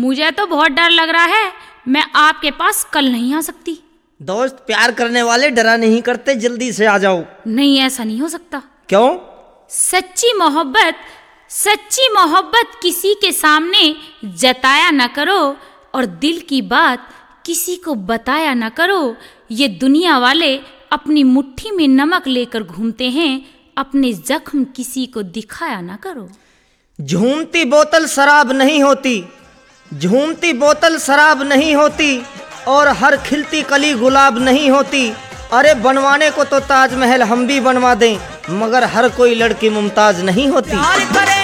मुझे तो बहुत डर लग रहा है, मैं आपके पास कल नहीं आ सकती। दोस्त, प्यार करने वाले डरा नहीं करते, जल्दी से आ जाओ। नहीं, ऐसा नहीं हो सकता। क्यों? सच्ची मोहब्बत किसी के सामने जताया न करो और दिल की बात किसी को बताया न करो। ये दुनिया वाले अपनी मुट्ठी में नमक लेकर घूमते हैं, अपने जख्म किसी को दिखाया न करो। झूमती बोतल शराब नहीं होती, झूमती बोतल शराब नहीं होती, और हर खिलती कली गुलाब नहीं होती। अरे बनवाने को तो ताजमहल हम भी बनवा दें, मगर हर कोई लड़की मुमताज नहीं होती।